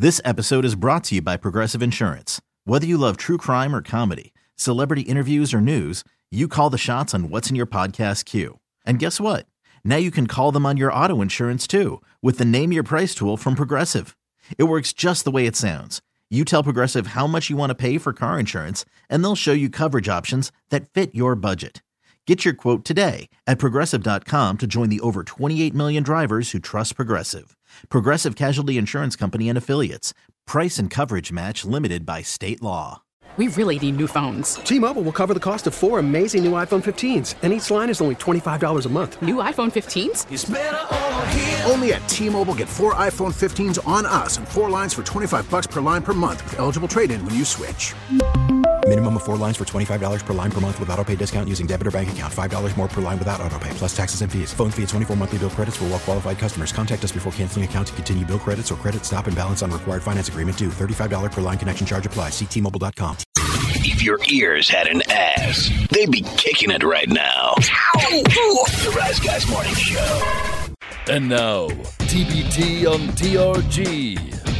This episode is brought to you by Progressive Insurance. Whether you love true crime or comedy, celebrity interviews or news, you call the shots on what's in your podcast queue. And guess what? Now you can call them on your auto insurance too with the Name Your Price tool from Progressive. It works just the way it sounds. You tell Progressive how much you want to pay for car insurance, and they'll show you coverage options that fit your budget. Get your quote today at Progressive.com to join the over 28 million drivers who trust Progressive. Progressive Casualty Insurance Company and Affiliates. Price and coverage match limited by state law. We really need new phones. T-Mobile will cover the cost of 4 amazing new iPhone 15s, and each line is only $25 a month. New iPhone 15s? It's better over here. Only at T-Mobile, get 4 iPhone 15s on us and 4 lines for $25 per line per month with eligible trade-in when you switch. Minimum of 4 lines for $25 per line per month with autopay discount using debit or bank account. $5 more per line without autopay, plus taxes and fees. Phone fee at 24 monthly bill credits for well-qualified customers. Contact us before canceling account to continue bill credits or credit stop and balance on required finance agreement due. $35 per line connection charge applies. See T-Mobile.com. If your ears had an ass, they'd be kicking it right now. The Rise Guys Morning Show. And now, TBT on TRG.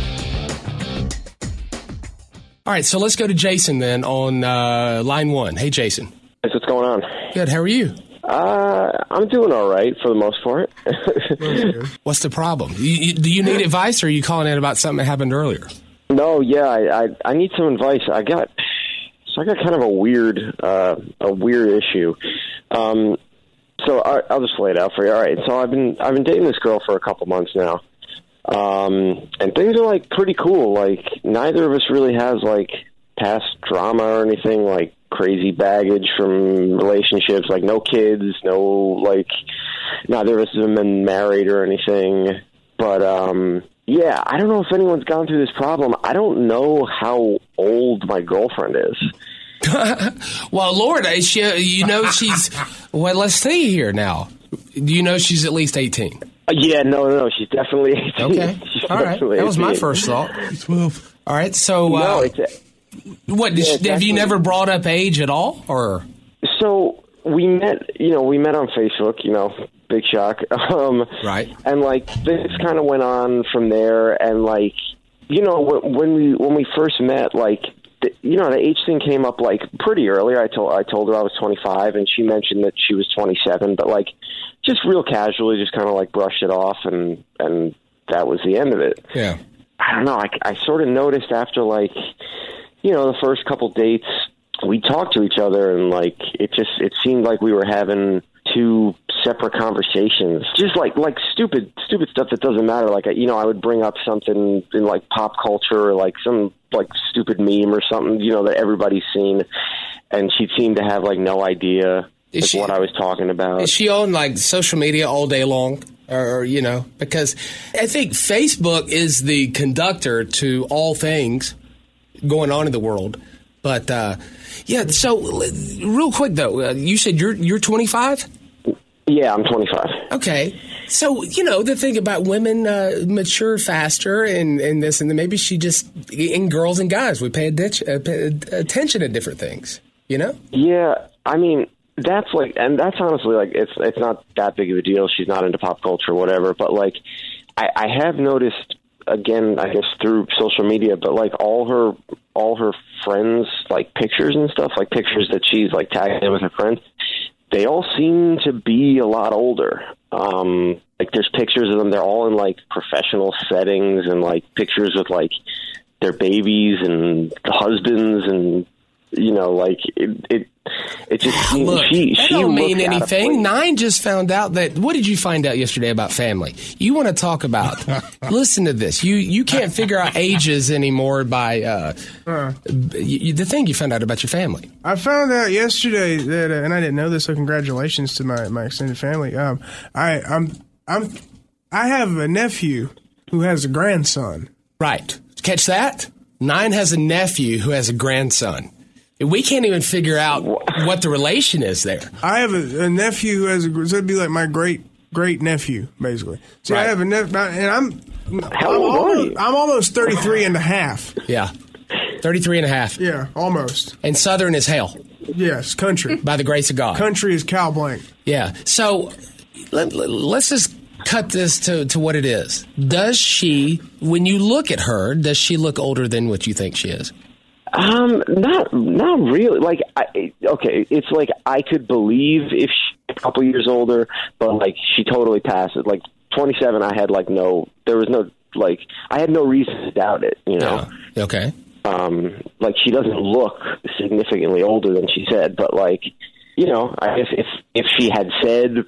All right, so let's go to Jason then on line 1. Hey, Jason. Hey, what's going on? Good. How are you? I'm doing all right for the most part. What's the problem? Do you need advice, or are you calling in about something that happened earlier? No, yeah, I need some advice. I got kind of a weird issue. So I'll just lay it out for you. All right, so I've been dating this girl for a couple months now. And things are like pretty cool. Like neither of us really has like past drama or anything like crazy baggage from relationships, like no kids, no like neither of us have been married or anything. But yeah, I don't know if anyone's gone through this problem. I don't know how old my girlfriend is. Well, Lord, she's well, let's see here now. Do you know she's at least 18? Yeah, no, she's definitely 18. Okay, all right. That was my first thought. 12. All right, so no, have you never brought up age at all, or? So we met on Facebook. Big shock. Right. And like this kind of went on from there, and like when we first met, like the age thing came up like pretty early. I told her I was 25, and she mentioned that she was 27, but like just real casually, just kind of like brushed it off, and that was the end of it. Yeah. I don't know. I sort of noticed after like the first couple dates, we talked to each other, and like it seemed like we were having two separate conversations, just like stupid stuff that doesn't matter. Like I would bring up something in like pop culture, or like some like stupid meme or something that everybody's seen, and she seemed to have like no idea what I was talking about. Is she on like social media all day long, or because I think Facebook is the conductor to all things going on in the world. But yeah, so real quick though, you said you're 25? Yeah, I'm 25. Okay. So, the thing about women mature faster and this, and then maybe she just, and girls and guys, we pay attention to different things, Yeah, I mean, that's honestly, like, it's not that big of a deal. She's not into pop culture or whatever, but, like, I have noticed, again, I guess through social media, but, like, all her friends, like, pictures and stuff, like, pictures that she's, like, tagged in with her friends, they all seem to be a lot older. Like there's pictures of them. They're all in like professional settings, and like pictures with like their babies and husbands, and like it just look. She don't mean anything. Nine just found out that. What did you find out yesterday about family? You want to talk about? Listen to this. You can't figure out ages anymore by the thing you found out about your family. I found out yesterday that, and I didn't know this. So congratulations to my extended family. I have a nephew who has a grandson. Right. Catch that? Nine has a nephew who has a grandson. We can't even figure out what the relation is there. I have a nephew who has so it'd be like my great nephew, basically. So right. I have a nephew, and I'm almost 33 and a half. Yeah. 33 and a half. Yeah, almost. And Southern is hell. Yes, country. By the grace of God. Country is cow blank. Yeah. So let's just cut this to what it is. Does she, when you look at her, does she look older than what you think she is? Not really. Like, okay, it's like I could believe if she's a couple years older, but like she totally passed it. Like 27, I had like there was no, like, I had no reason to doubt it, you know? Yeah. Okay. Like she doesn't look significantly older than she said, but like, you know, I guess if she had said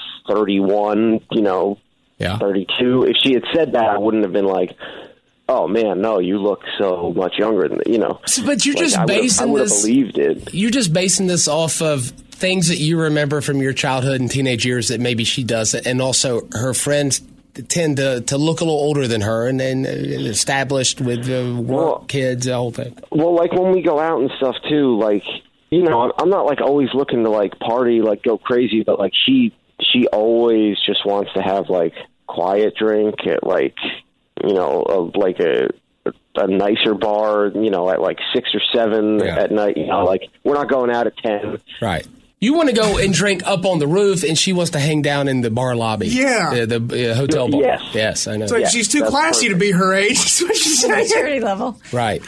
31, you know, 32, if she had said that, I wouldn't have been like, oh man, no, you look so much younger than, you know. But you're just basing I would have believed it. You're just basing this off of things that you remember from your childhood and teenage years that maybe she doesn't, and also her friends tend to look a little older than her and established with work, kids, the whole thing. Well, like when we go out and stuff too, like, you know, I'm not like always looking to like party, like go crazy, but like she always just wants to have like quiet drink at like, you know, like a nicer bar, you know, at like 6 or 7 at night, you know, like we're not going out at 10. Right. You want to go and drink up on the roof, and she wants to hang down in the bar lobby. Yeah. The hotel bar. Yes, I know. So she's too classy to be her age. That's what she's saying. Maturity level. Right.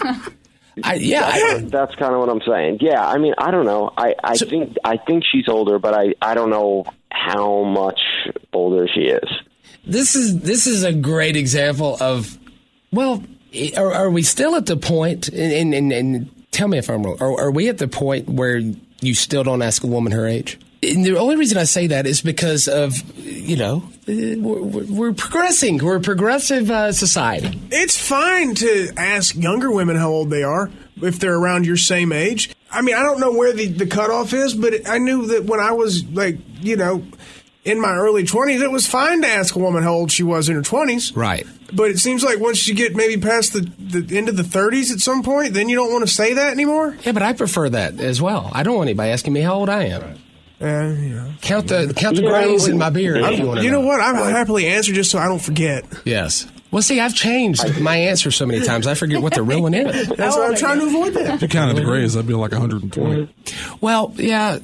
That's kind of what I'm saying. Yeah, I mean, I don't know. I think she's older, but I don't know how much older she is. This is a great example of, well, are we still at the point, and tell me if I'm wrong, are we at the point where you still don't ask a woman her age? And the only reason I say that is because of, you know, we're progressing. We're a progressive society. It's fine to ask younger women how old they are if they're around your same age. I mean, I don't know where the cutoff is, but I knew that when I was, like, you know, in my early 20s, it was fine to ask a woman how old she was in her 20s. Right. But it seems like once you get maybe past the end of the 30s at some point, then you don't want to say that anymore. Yeah, but I prefer that as well. I don't want anybody asking me how old I am. Right. Count the grays in my beard. You know what? I happily answer just so I don't forget. Yes. Well, see, I've changed my answer so many times, I forget what the real one is. That's why I'm trying to avoid that. If you counted the grays, that'd be like 120. Well, yeah.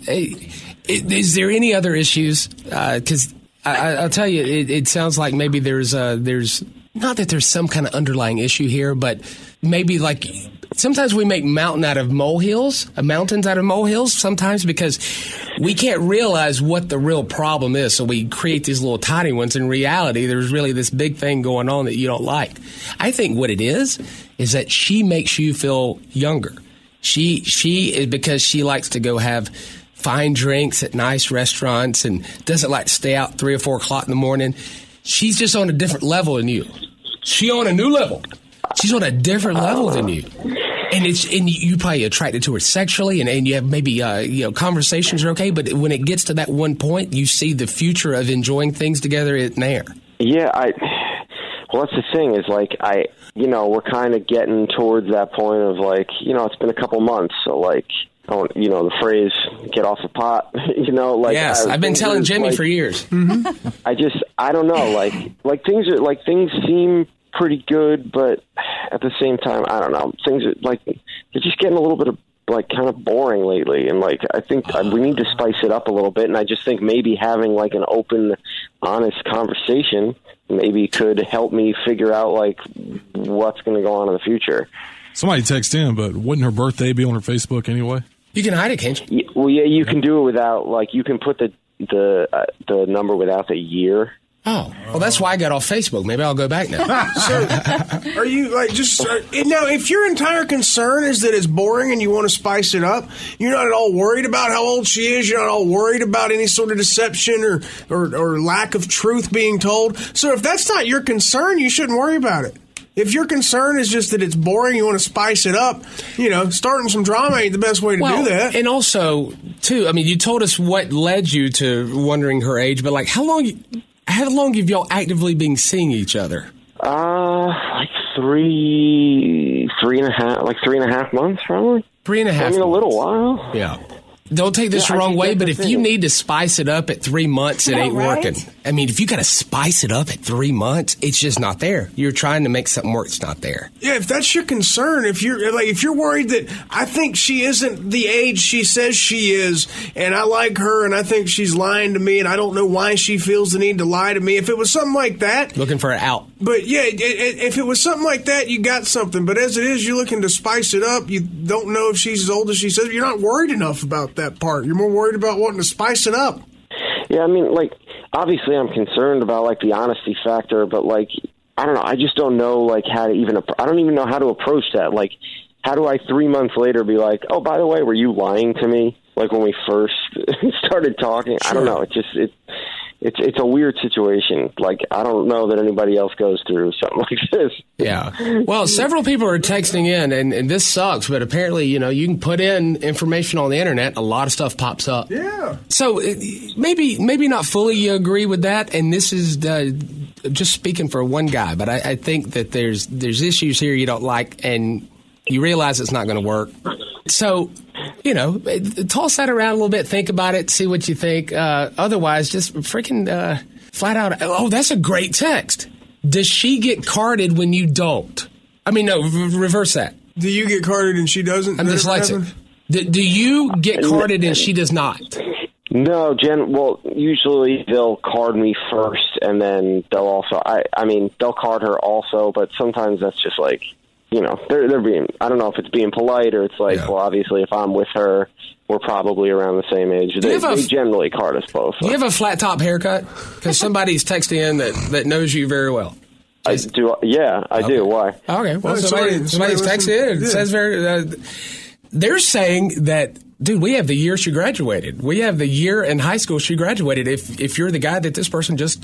Is there any other issues? Because I'll tell you, it sounds like maybe there's not that there's some kind of underlying issue here, but maybe like sometimes we make mountains out of molehills sometimes because we can't realize what the real problem is. So we create these little tiny ones. In reality, there's really this big thing going on that you don't like. I think what it is that she makes you feel younger. She is because she likes to go have fine drinks at nice restaurants and doesn't like to stay out 3 or 4 o'clock in the morning. She's just on a different level than you. She's on a new level. She's on a different level than you. And you probably attracted to her sexually, and you have maybe conversations are okay, but when it gets to that one point, you see the future of enjoying things together in there. Yeah, well, that's the thing is like we're kind of getting towards that point of like, you know, it's been a couple months, so like, you know, the phrase "get off the pot," you know, like yes, I've been telling Jimmy for years. Mm-hmm. I don't know, like things seem pretty good, but at the same time, I don't know, things are like they're just getting a little bit of like kind of boring lately, and like I think we need to spice it up a little bit, and I just think maybe having like an open, honest conversation maybe could help me figure out like what's going to go on in the future. Somebody text in, but wouldn't her birthday be on her Facebook anyway? You can hide it, can't you? Well, yeah, you can do it without, like, you can put the number without the year. Oh, well, that's why I got off Facebook. Maybe I'll go back now. So, are you like now? If your entire concern is that it's boring and you want to spice it up, you're not at all worried about how old she is. You're not at all worried about any sort of deception or lack of truth being told. So, if that's not your concern, you shouldn't worry about it. If your concern is just that it's boring, you want to spice it up, you know, starting some drama ain't the best way to do that. And also, too, I mean, you told us what led you to wondering her age, but like, how long have y'all actively been seeing each other? Like 3.5 months, probably. 3.5 months. I mean, a little while. Yeah. Don't take this the wrong way, but if you thing. need to spice it up at 3 months, it ain't working. I mean, if you got to spice it up at 3 months, it's just not there. You're trying to make something work, it's not there. Yeah, if that's your concern, if you're worried that I think she isn't the age she says she is, and I like her, and I think she's lying to me, and I don't know why she feels the need to lie to me. If it was something like that, looking for an out. But yeah, if it was something like that, you got something. But as it is, you're looking to spice it up. You don't know if she's as old as she says. You're not worried enough about that part. You're more worried about wanting to spice it up. Yeah, I mean, like, obviously I'm concerned about, like, the honesty factor, but, like, I don't know. I just don't know, like, how to even – I don't even know how to approach that. Like, how do I 3 months later be like, oh, by the way, were you lying to me, like, when we first started talking? Sure. I don't know. It's a weird situation. Like, I don't know that anybody else goes through something like this. Yeah. Well, several people are texting in, and this sucks, but apparently, you know, you can put in information on the internet, a lot of stuff pops up. Yeah. So maybe not fully agree with that, and this is just speaking for one guy, but I think that there's issues here you don't like, and you realize it's not going to work. So, you know, toss that around a little bit, think about it, see what you think. Otherwise, just freaking flat out, oh, that's a great text. Does she get carded when you don't? I mean, no, reverse that. Do you get carded and she doesn't? I'm dyslexic. Do you get carded and she does not? No, well, usually they'll card me first, and then they'll also, I mean, they'll card her also, but sometimes that's just like, you know, they're being, I don't know if it's being polite or it's like, well, obviously if I'm with her, we're probably around the same age. They generally card us both. Do you have a flat top haircut? Because somebody's texting in that knows you very well. I do. Yeah, I do. Why? Okay. Well, somebody's texting in. It says they're saying that, dude, we have the year she graduated. We have the year in high school she graduated. If you're the guy that this person just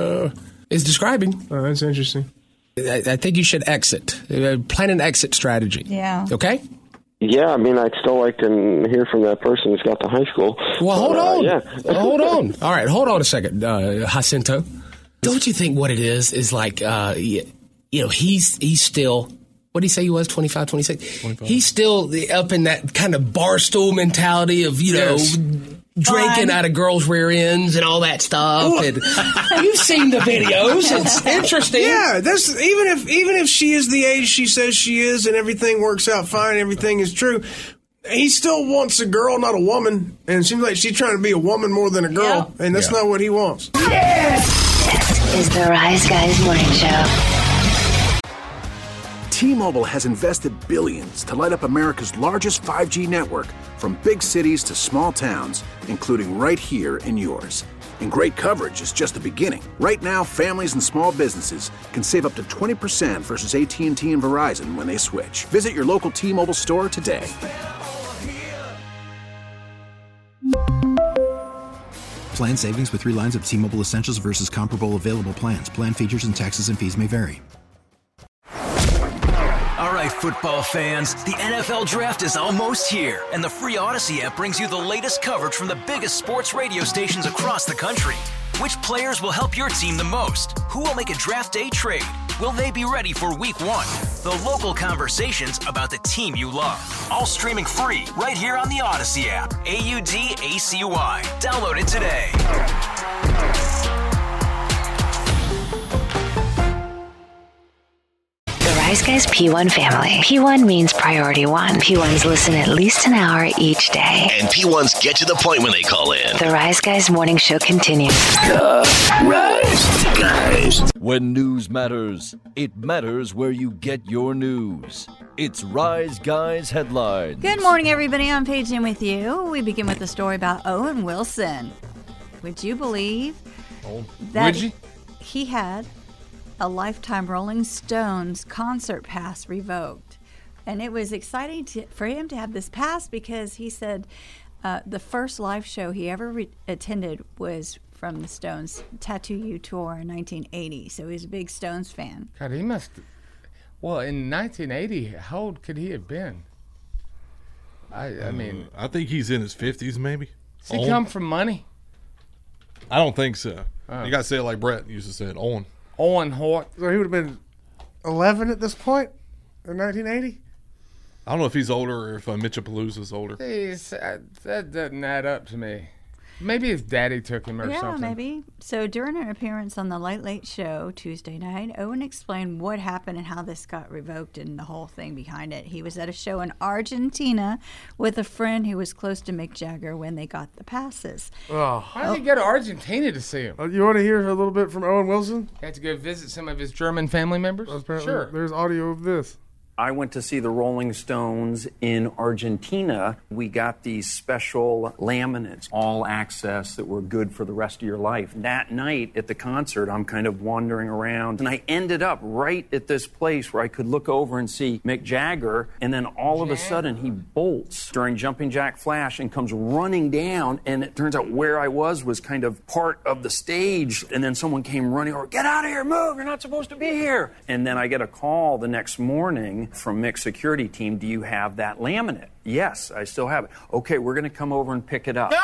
is describing. Oh, that's interesting. I think you should exit. Plan an exit strategy. Yeah. Okay? Yeah, I mean, I'd still like to hear from that person who's got the high school. Well, hold on. Yeah. Hold on. All right, hold on a second, Jacinto. Don't you think what it is like, you know, he's still, what did he say he was, 25, 26? 25. He's still up in that kind of barstool mentality of, you know, drinking out of girls' rear ends and all that stuff. And you've seen the videos. It's interesting. Yeah, that's even if she is the age she says she is and everything works out fine, everything is true, he still wants a girl, not a woman. And it seems like she's trying to be a woman more than a girl, and that's not what he wants. This is the Rise Guys Morning Show. T-Mobile has invested billions to light up America's largest 5G network, from big cities to small towns, including right here in yours. And great coverage is just the beginning. Right now, families and small businesses can save up to 20% versus AT&T and Verizon when they switch. Visit your local T-Mobile store today. Plan savings with 3 lines of T-Mobile Essentials versus comparable available plans. Plan features and taxes and fees may vary. All right, football fans, the NFL Draft is almost here, and the free Odyssey app brings you the latest coverage from the biggest sports radio stations across the country. Which players will help your team the most? Who will make a draft day trade? Will they be ready for Week 1? The local conversations about the team you love. All streaming free right here on the Odyssey app. AUDACY. Download it today. Rise Guys P1 family. P1 means priority one. P1s listen at least an hour each day. And P1s get to the point when they call in. The Rise Guys morning show continues. The Rise Guys. When news matters, it matters where you get your news. It's Rise Guys Headlines. Good morning, everybody. I'm Paige in with you. We begin with a story about Owen Wilson. Would you believe that he had a lifetime Rolling Stones concert pass revoked? And it was exciting for him to have this pass because he said the first live show he ever attended was from the Stones' Tattoo You tour in 1980. So he was a big Stones fan. God, he must. Well, in 1980, how old could he have been? I mean, I think he's in his 50s, maybe. Does he come from money? I don't think so. You got to say it like Brett used to say it, Owen. Owen Hart. So he would have been 11 at this point in 1980? I don't know if he's older or if Mitchapalooza's older. That doesn't add up to me. Maybe his daddy took him or something. Yeah, maybe. So during an appearance on the Late Late Show Tuesday night, Owen explained what happened and how this got revoked and the whole thing behind it. He was at a show in Argentina with a friend who was close to Mick Jagger when they got the passes. Why did he go to Argentina to see him? You want to hear a little bit from Owen Wilson? He had to go visit some of his German family members? Sure. There's audio of this. I went to see the Rolling Stones in Argentina. We got these special laminates, all access, that were good for the rest of your life. That night at the concert, I'm kind of wandering around, and I ended up right at this place where I could look over and see Mick Jagger, and then all of a sudden he bolts during Jumping Jack Flash and comes running down, and it turns out where I was kind of part of the stage, and then someone came running over, "Get out of here, move, you're not supposed to be here." And then I get a call the next morning from Mick's security team, "Do you have that laminate?" "Yes, I still have it." "Okay, we're going to come over and pick it up."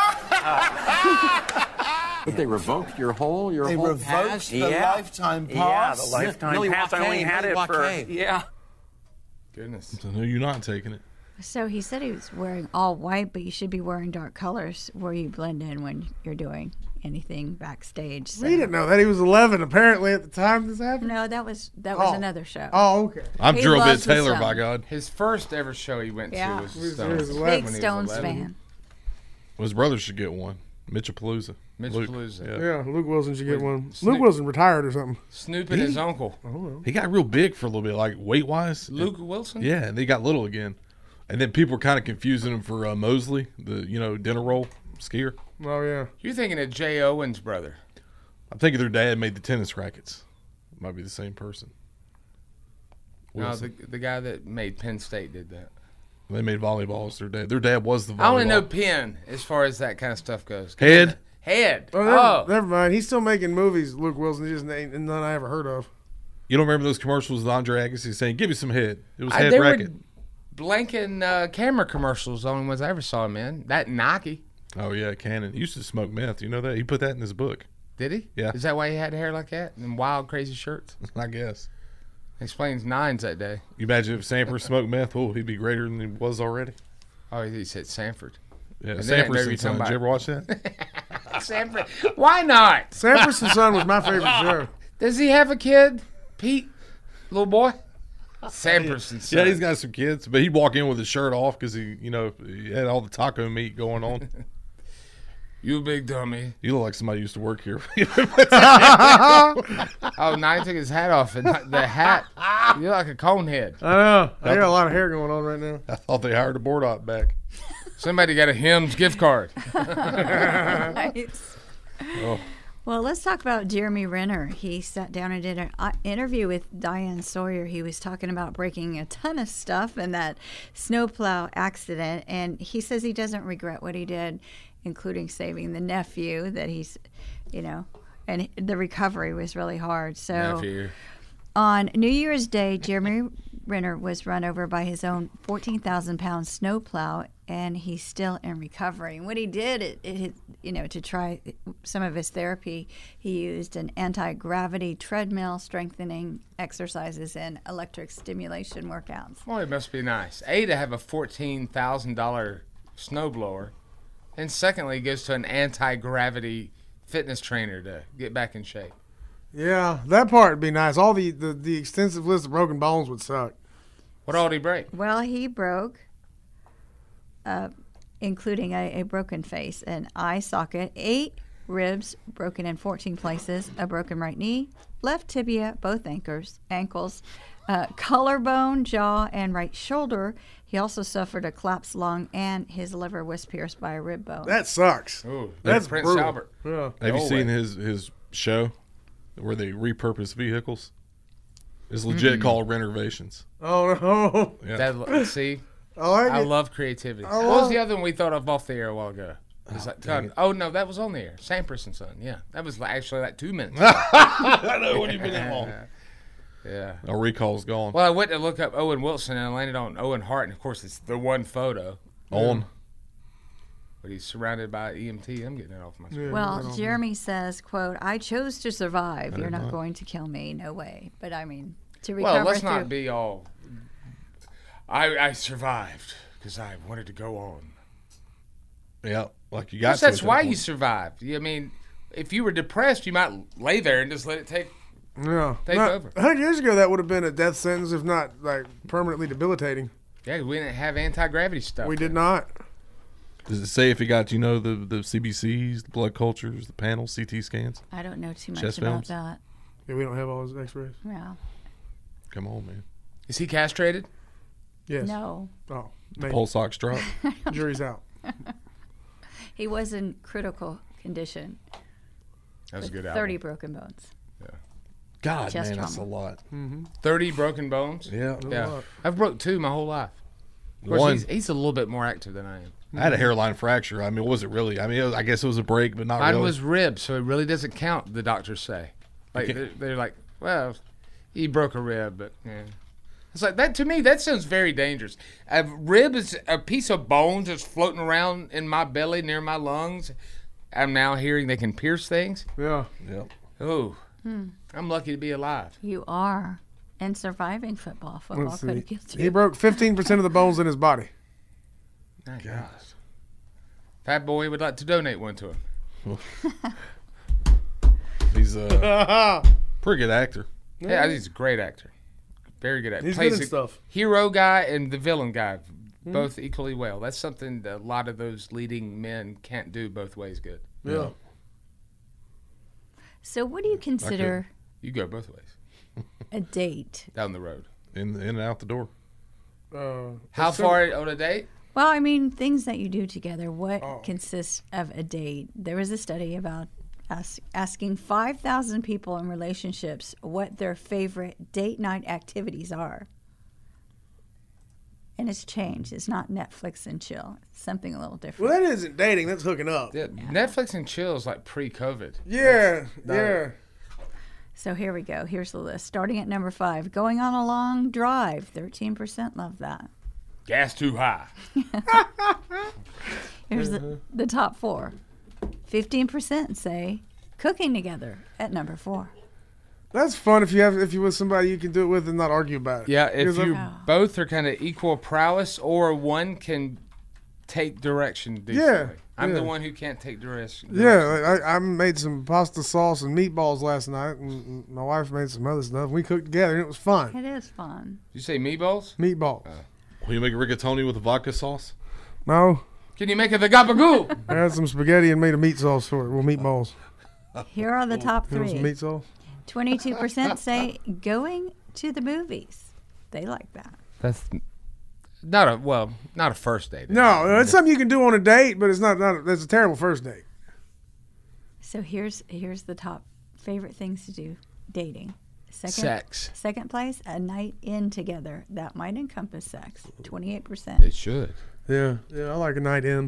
But they revoked your whole pass? The lifetime pass? Yeah, the lifetime pass. I only had it for, Goodness. So no, you're not taking it. So he said he was wearing all white, but you should be wearing dark colors where you blend in when you're doing anything backstage. So. We didn't know that. He was 11 apparently at the time this happened. No, that was another show. Oh, okay. I'm Drill Bit Taylor, by God. His first ever show he went to was Stones. Big Stones fan. Well, his brother should get one. Mitchapalooza. Mitchapalooza. Yeah, Luke Wilson should get one. Luke Wilson retired or something. Snoop and his uncle. He got real big for a little bit, like weight-wise. Luke Wilson? Yeah, and they got little again. And then people were kind of confusing him for Mosley, the dinner roll skier. Oh, yeah. You're thinking of Jay Owen's brother. I'm thinking their dad made the tennis rackets. Might be the same person. No, the guy that made Penn State did that. They made volleyballs. Their dad was the volleyball. I only know Penn as far as that kind of stuff goes. Head. Oh, never mind. He's still making movies, Luke Wilson. Just ain't none I ever heard of. You don't remember those commercials with Andre Agassi saying, "Give me some head"? It was head they racket. Were blanking camera commercials, the only ones I ever saw him in. That Nike. Oh, yeah, Cannon. He used to smoke meth. You know that? He put that in his book. Did he? Yeah. Is that why he had hair like that? And wild, crazy shirts? I guess. Explains nines that day. You imagine if Sanford smoked meth, he'd be greater than he was already. Oh, he said Sanford. Yeah, Sanford and Son. Did you ever watch that? Sanford. Why not? Sanford and Son was my favorite show. Does he have a kid? Pete? Little boy? Sanford and Son. Yeah, he's got some kids, but he'd walk in with his shirt off because he had all the taco meat going on. You big dummy. You look like somebody who used to work here. Oh, now he took his hat off. And the hat, you're like a cone head. I know. I got a lot of hair going on right now. I thought they hired a board op back. Somebody got a Hims gift card. Nice. Oh. Well, let's talk about Jeremy Renner. He sat down and did an interview with Diane Sawyer. He was talking about breaking a ton of stuff in that snowplow accident, and he says he doesn't regret what he did, including saving the nephew that he's, and the recovery was really hard. So on New Year's Day, Jeremy Renner was run over by his own 14,000-pound snowplow, and he's still in recovery. And what he did, to try some of his therapy, he used an anti-gravity treadmill, strengthening exercises, and electric stimulation workouts. Well, it must be nice. A, to have a $14,000 snowblower, and secondly, he goes to an anti-gravity fitness trainer to get back in shape. Yeah, that part would be nice. All the extensive list of broken bones would suck. What all did he break? Well, he broke, including a broken face, an eye socket, 8 ribs broken in 14 places, a broken right knee, left tibia, both ankles, collarbone, jaw, and right shoulder. He also suffered a collapsed lung, and his liver was pierced by a rib bone. That sucks. Ooh, that's Prince brutal. Albert. Yeah. Have you seen his show where they repurpose vehicles? It's legit called Renovations. Oh, no. Yeah. See? I love creativity. What was the other one we thought of off the air a while ago? No, that was on the air. Sampras and Son. Yeah, that was actually like 2 minutes ago. I know when you've been that long. Yeah. Our recall's gone. Well, I went to look up Owen Wilson, and I landed on Owen Hart, and of course it's the one photo. On. But he's surrounded by EMT. I'm getting it off my screen. Well, Jeremy says, quote, "I chose to survive. You're not going to kill me. No way." But I mean, to recover Well, let's not be all... I survived because I wanted to go on. Yeah, like you got. That's why you survived. I mean, if you were depressed, you might lay there and just let it take over. 100 years ago, that would have been a death sentence, if not like permanently debilitating. Yeah, we didn't have anti-gravity stuff. We did not. Does it say if you got, the CBCs, the blood cultures, the panels, CT scans? I don't know too much Chest about films? that. Yeah, we don't have all those X-rays. Yeah. Come on, man. Is he castrated? Yes. No. Oh, The pulse ox drop. Jury's out. He was in critical condition. That's a good 30 album. broken bones. God, Chest man, that's a trauma. lot. 30 broken bones? Yeah. Yeah. I've broke 2 my whole life. Of course, he's a little bit more active than I am. I had a hairline fracture. I mean, was it really? I mean, I guess it was a break, but not Mine really. was ribs, so it really doesn't count, the doctors say. Like, they're like, well, he broke a rib, but yeah. It's like, that to me, that sounds very dangerous. A rib is a piece of bone just floating around in my belly near my lungs. I'm now hearing they can pierce things. Yeah. Yep. Oh, I'm lucky to be alive. You are. And surviving football. Football Let's could see. have killed you. He broke 15% of the bones in his body. My gosh. Fat Boy would like to donate one to him. He's a pretty good actor. Yeah, I think he's a great actor. Very good actor. He's Plays good at the stuff. hero guy and the villain guy, both equally well. That's something that a lot of those leading men can't do both ways good. Yeah. So what do you consider You go both ways. a date? Down the road. In and out the door. How far on a date? Well, I mean, things that you do together. What consists of a date? There was a study about asking 5,000 people in relationships what their favorite date night activities are. And it's changed. It's not Netflix and chill. It's something a little different. Well, that isn't dating. That's hooking up. Yeah, Netflix and chill is like pre-COVID. Yeah. That's Yeah. So here we go. Here's the list. Starting at number 5, going on a long drive. 13% love that. Gas too high. Here's the top 4. 15% say cooking together at number 4. That's fun if you with somebody you can do it with and not argue about it. Yeah, if Because you both are kind of equal prowess, or one can take direction decently. Yeah, I'm yeah. the one who can't take direction. Yeah, I made some pasta sauce and meatballs last night, and my wife made some other stuff. We cooked together, and it was fun. It is fun. Did you say meatballs? Meatballs. Will you make a rigatoni with a vodka sauce? No. Can you make it the gabagoo? I had some spaghetti and made a meat sauce for it. Well, meatballs. Here are the top You want 3. some meat sauce? 22% say going to the movies. They like that. That's not a first date. No, it's something you can do on a date, but it's not that's a terrible first date. So here's the top favorite things to do dating. Sex. Second place, a night in together. That might encompass sex. 28%. It should. Yeah, I like a night in.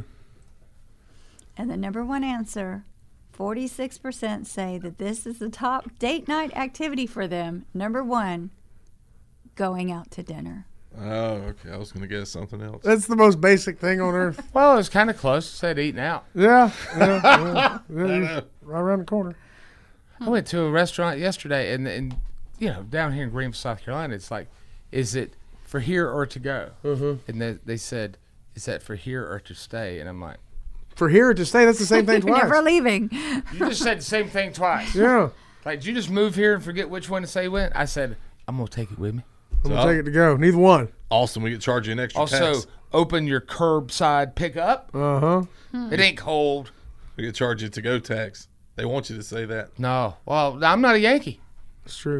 And the number 1 answer, 46% say that this is the top date night activity for them. Number 1, going out to dinner. Oh, okay. I was going to guess something else. That's the most basic thing on earth. Well, it's kind of close. It said eating out. Yeah, right around the corner. I went to a restaurant yesterday, and down here in Greenville, South Carolina, it's like, is it for here or to go? And they said, is that for here or to stay? And I'm like, For here or to stay, that's the same thing twice. Never leaving. you just said the same thing twice. Yeah. Like, did you just move here and forget which one to say when? I said, I'm going to take it with me. I'm going to take it to go. Neither one. Awesome. We get charge you an extra Also, tax. open your curbside pickup. Uh-huh. It ain't cold. We get charge you to-go tax. They want you to say that. No. Well, I'm not a Yankee. It's true.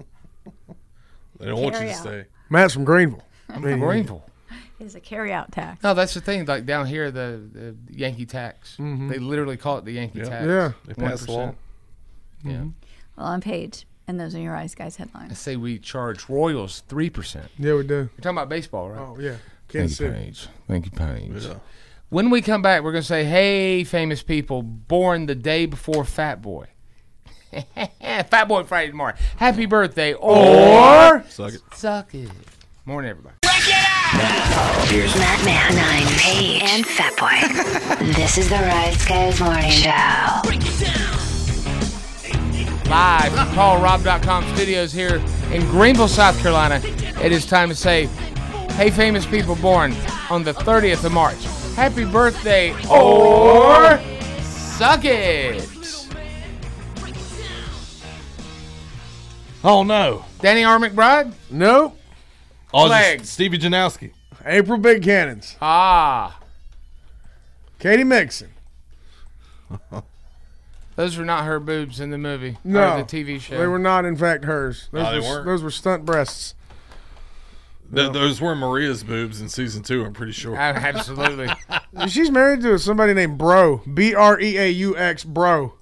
They don't want you to Carry out. stay. Matt's from Greenville. I'm from Greenville. It's a carry-out tax. No, that's the thing. Like down here, the Yankee tax. They literally call it the Yankee tax. Yeah. They pass the law. 1%. Yeah. Well, I'm Paige, and those are your Eyes Guys I headlines. say we charge Royals 3%. Yeah, we do. You're talking about baseball, right? Oh, yeah. Thank Kansas you, City. Paige. Thank you, Paige. Yeah. When we come back, we're going to say, hey, famous people, born the day before Fat Boy. Fat Boy Friday tomorrow. Happy birthday. Or Suck it. Suck it. Morning, everybody. Here's Matt Man, 9, Paige, and Fat Boy. This is the Rise Guys Morning Show. Live from CallRob.com studios here in Greenville, South Carolina. It is time to say Hey, famous people born on the 30th of March. Happy birthday or suck it. Oh, no. Danny R. McBride? Nope. Oh, Flags. Stevie Janowski. April Big Cannons. Ah. Katie Mixon. Those were not her boobs in the movie. No. Or the TV show. They were not, in fact, hers. They weren't. Those were stunt breasts. Those were Maria's boobs in season 2, I'm pretty sure. Absolutely. She's married to somebody named Bro. Breaux, Bro.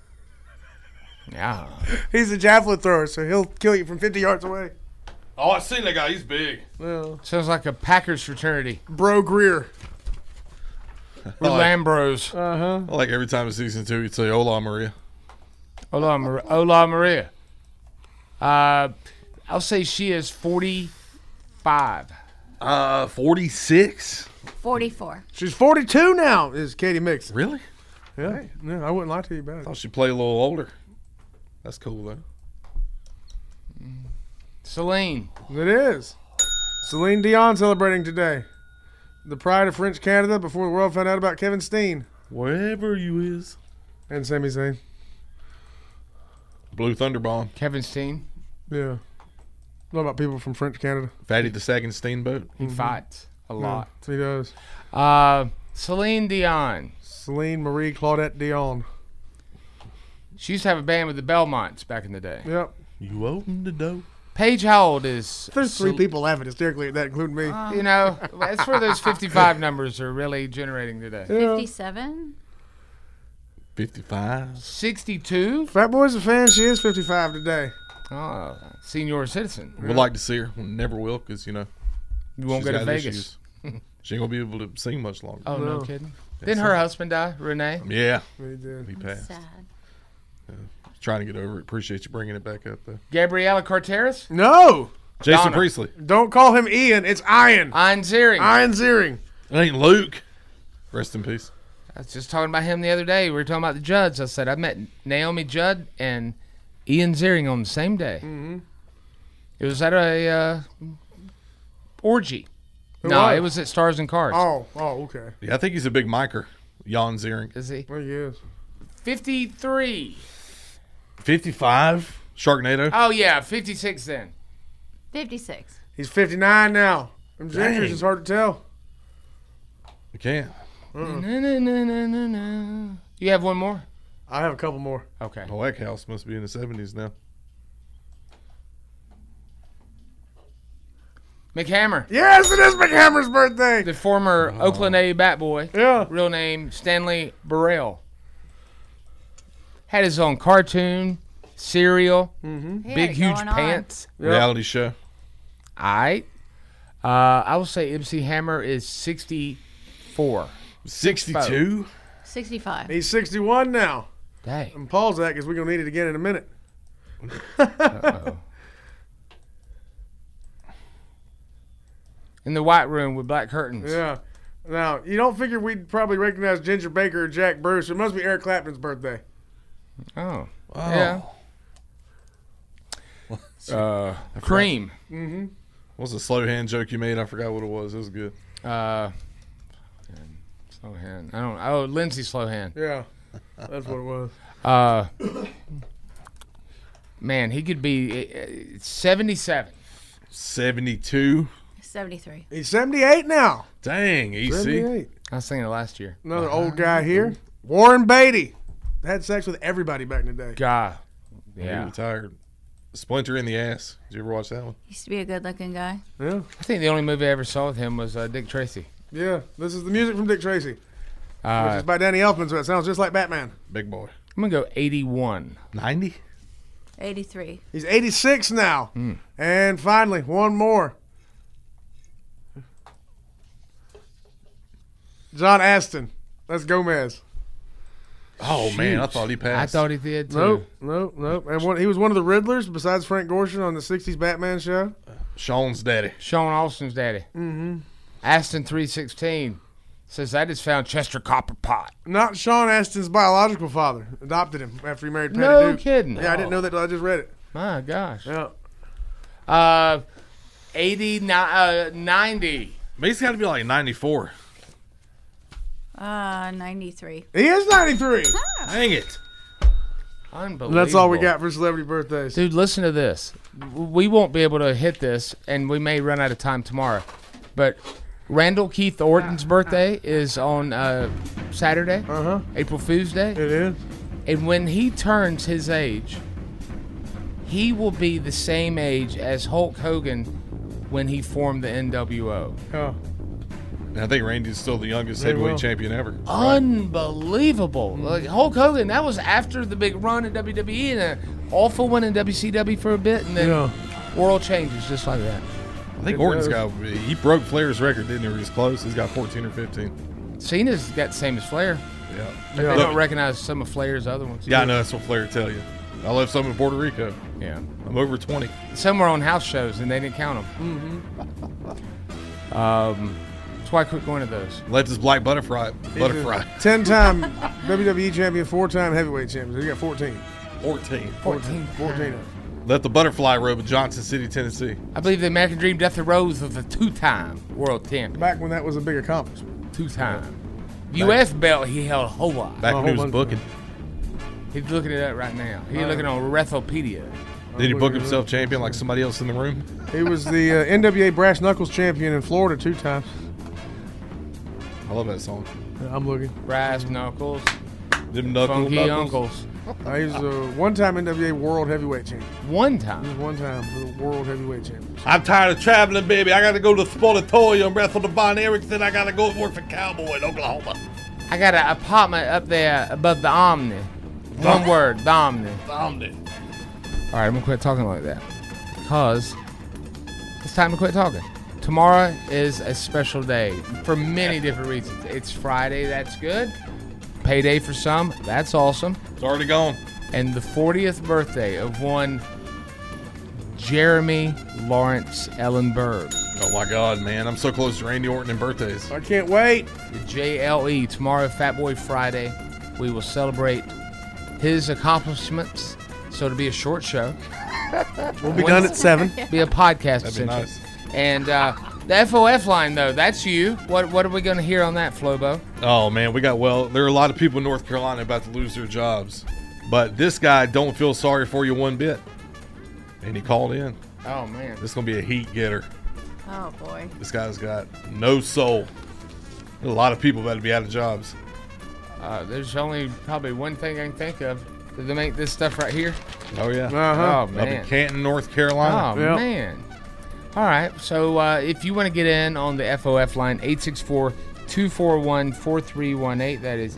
Yeah. He's a javelin thrower, so he'll kill you from 50 yards away. Oh, I've seen that guy. He's big. Well, sounds like a Packers fraternity. Bro Greer. With Lambros. Uh-huh. I like every time in season 2, you'd say, Hola, Maria. Hola, Maria. I'll say she is 45. 46? 44. She's 42 now, is Katie Mixon. Really? Yeah. Yeah, I wouldn't lie to you about it. I thought she'd play a little older. That's cool, though. Celine. It is. Celine Dion celebrating today. The pride of French Canada before the world found out about Kevin Steen. Wherever you is. And Sami Zayn. Blue Thunder Bomb. Kevin Steen. Yeah. Know about people from French Canada. Fatty the Second Steamboat. He fights a lot. He does. Celine Dion. Celine Marie Claudette Dion. She used to have a band with the Belmonts back in the day. Yep. You opened the door. Paige, how old is... There's 3 people laughing hysterically at that, including me. You know, that's where those 55 numbers are really generating today. 57? 55. 62? Fat Boy's a fan. She is 55 today. Oh, senior citizen. We'd like to see her. We never will because, you know, you won't go to Vegas. She ain't going to be able to sing much longer. Oh, no kidding. Didn't her husband die, Renee? Yeah. He did. He passed. Sad. Trying to get over it. Appreciate you bringing it back up, though. Gabriella Carteris? No. Jason Donna. Priestley. Don't call him Ian. It's Ian. Ian Ziering. Ian Ziering. It ain't Luke. Rest in peace. I was just talking about him the other day. We were talking about the Judds. I said I met Naomi Judd and Ian Ziering on the same day. Mm-hmm. It was at a orgy. It was at Stars and Cars. Oh, okay. Yeah, I think he's a big micer. Jan Ziering. Is he? Well, he is. 53. 55. Sharknado. Oh, yeah, 56 then. 56. He's 59 now. Them Dang. gingers, it's hard to tell. You can't. No. You have one more? I have a couple more. Okay. The White House must be in the 70s now. McHammer. Yes, it is McHammer's birthday. The former Oakland A bat boy. Yeah. Real name, Stanley Burrell. Had his own cartoon, cereal, big, huge pants. Reality show. All right. I will say MC Hammer is 64. 62? 65. He's 61 now. Dang. And pause that because we're going to need it again in a minute. Uh-oh. In the white room with black curtains. Yeah. Now, you don't figure we'd probably recognize Ginger Baker or Jack Bruce. It must be Eric Clapton's birthday. Oh. Yeah. Cream. Mm-hmm. What was the slow hand joke you made? I forgot what it was. It was good. Slow hand. Lindsay Slowhand. Yeah. That's what it was. Man, he could be 77. 72. 73. He's 78 now. Dang, EC. 78. I was thinking it last year. Another old guy here. Warren Beatty. Had sex with everybody back in the day. God. Yeah. He retired. Splinter in the Ass. Did you ever watch that one? Used to be a good-looking guy. Yeah. I think the only movie I ever saw with him was Dick Tracy. Yeah. This is the music from Dick Tracy. Which is by Danny Elfman, so it sounds just like Batman. Big boy. I'm going to go 81. 90? 83. He's 86 now. And finally, one more. John Aston. That's Gomez. Oh, man. I thought he passed. I thought he did, too. Nope. And he was one of the Riddlers besides Frank Gorshin on the 60s Batman show. Sean's daddy. Sean Austin's daddy. Mm-hmm. Aston 316 says I just found Chester Copperpot. Not Sean Aston's biological father. Adopted him after he married Patty No Duke. kidding. Yeah, I didn't know that till I just read it. My gosh. Yeah. 90. He's got to be like 94. 93. He is 93. Dang it. Unbelievable. That's all we got for celebrity birthdays. Dude, listen to this. We won't be able to hit this, and we may run out of time tomorrow. But Randall Keith Orton's birthday is on Saturday, April Fool's Day. It is. And when he turns his age, he will be the same age as Hulk Hogan when he formed the NWO. Oh. I think Randy's still the youngest heavyweight champion ever. Unbelievable. Like Hulk Hogan, that was after the big run in WWE and an awful one in WCW for a bit, and then world changes just like that. I think Orton's he broke Flair's record, didn't he? He was close. He's got 14 or 15. Cena's got the same as Flair. Yeah. They don't recognize some of Flair's other ones. Yeah, I know. That's what Flair tell you. I left some in Puerto Rico. Yeah. I'm over 20. Some were on house shows, and they didn't count them. That's why I quit going to those. Let this black butterfly. 10-time WWE champion, 4-time heavyweight champion. He got 14. 14. Let the butterfly robe in Johnson City, Tennessee. I believe the American Dream Death Rose was a 2-time world champion. Back when that was a big accomplishment. 2-time. U.S. belt he held a whole lot. Back when he was booking. He's looking at that right now. He's looking on Rethopedia. Did he book himself champion like somebody else in the room? He was the NWA Brass Knuckles champion in Florida 2 times. I love that song. Yeah, I'm looking. Brass Knuckles. Them knuckle Funky knuckles. Uncles. He's a 1-time NWA World Heavyweight Champion. 1 time? He was 1 time the World Heavyweight Champion. I'm tired of traveling, baby. I got to go to the Sportatorium, wrestle the Von Erickson. I got to go work for Cowboy in Oklahoma. I got an apartment up there above the Omni. One word, the Omni. The Omni. All right, I'm going to quit talking like that because it's time to quit talking. Tomorrow is a special day for many different reasons. It's Friday, that's good. Payday for some, that's awesome. It's already gone. And the 40th birthday of one Jeremy Lawrence Ellenberg. Oh my God, man. I'm so close to Randy Orton and birthdays. I can't wait. The JLE, tomorrow, Fat Boy Friday. We will celebrate his accomplishments. So it'll be a short show. We'll be done at 7. Be a podcast, That'd be nice. And the FOF line, though, that's you. What are we going to hear on that, Flobo? Oh, man, there are a lot of people in North Carolina about to lose their jobs. But this guy don't feel sorry for you one bit. And he called in. Oh, man. This is going to be a heat getter. Oh, boy. This guy's got no soul. There's a lot of people about to be out of jobs. There's only probably one thing I can think of. Did they make this stuff right here? Oh, yeah. Oh, Up man. in Canton, North Carolina. Oh, man. All right. So if you want to get in on the FOF line, 864-241-4318. That is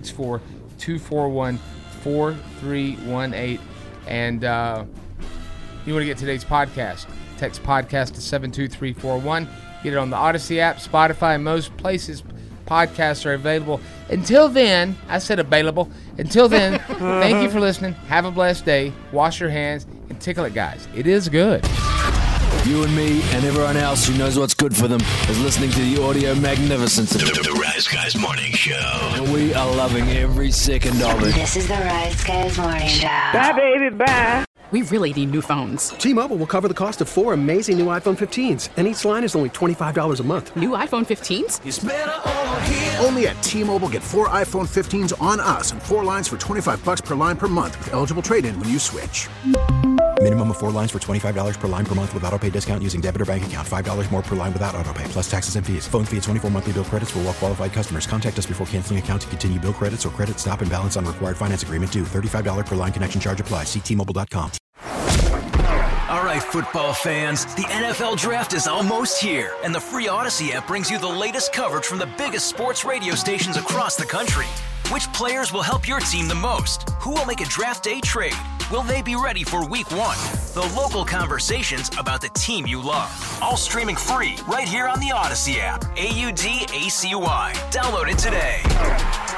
864-241-4318. And you want to get today's podcast, text podcast to 72341. Get it on the Odyssey app, Spotify, and most places podcasts are available. Until then, I said available. Until then, thank you for listening. Have a blessed day. Wash your hands and tickle it, guys. It is good. You and me and everyone else who knows what's good for them is listening to the audio magnificence of The Rise Guys Morning Show. And we are loving every second of it. This is the Rise Guys Morning Show. Bye, baby, bye. We really need new phones. T-Mobile will cover the cost of 4 amazing new iPhone 15s, and each line is only $25 a month. New iPhone 15s? It's better over here. Only at T-Mobile, get 4 iPhone 15s on us and 4 lines for $25 per line per month with eligible trade-in when you switch. Minimum of 4 lines for $25 per line per month with autopay discount using debit or bank account. $5 more per line without autopay, plus taxes and fees. Phone fee at 24 monthly bill credits for well-qualified customers. Contact us before canceling account to continue bill credits or credit stop and balance on required finance agreement due. $35 per line connection charge applies. See T-Mobile.com. All right, football fans, the NFL Draft is almost here, and the free Odyssey app brings you the latest coverage from the biggest sports radio stations across the country. Which players will help your team the most? Who will make a draft day trade? Will they be ready for week 1? The local conversations about the team you love. All streaming free right here on the Odyssey app. AUDACY. Download it today.